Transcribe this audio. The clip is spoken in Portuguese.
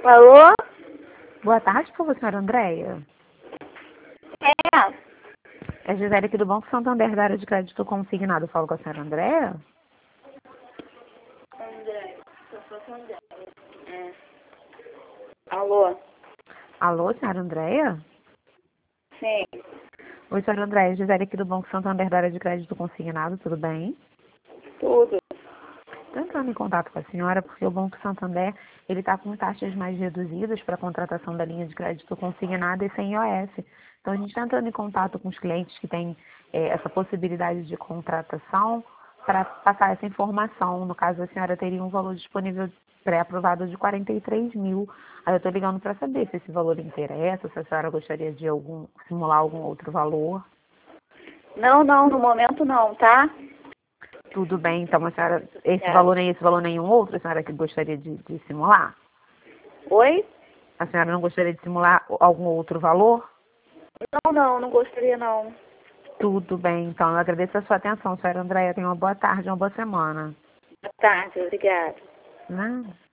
Alô? Boa tarde, por favor, senhora Andréia. É. É Gisele aqui do Banco Santander, da área de crédito consignado. Eu falo com a senhora Andréia? André, eu sou André. É. Alô? Alô, senhora Andréia? Sim, Oi, senhora Andréia. Gisele aqui do Banco Santander, da área de crédito consignado. Tudo bem? tudo. Estou entrando em contato com a senhora porque o Banco Santander ele está com taxas mais reduzidas para a contratação da linha de crédito consignada e sem IOF. Então, a gente está entrando em contato com os clientes que têm essa possibilidade de contratação para passar essa informação. No caso, a senhora teria um valor disponível pré-aprovado de 43 mil. Aí eu estou ligando para saber se esse valor interessa, se a senhora gostaria de simular algum outro valor. Não, no momento não, tá? Tudo bem, então a senhora, Obrigada. esse valor nenhum outro, a senhora que gostaria de simular? Oi? A senhora não gostaria de simular algum outro valor? Não gostaria não. Tudo bem, então eu agradeço a sua atenção, senhora Andréia. Tenha uma boa tarde, uma boa semana. Boa tarde, obrigada. Nada.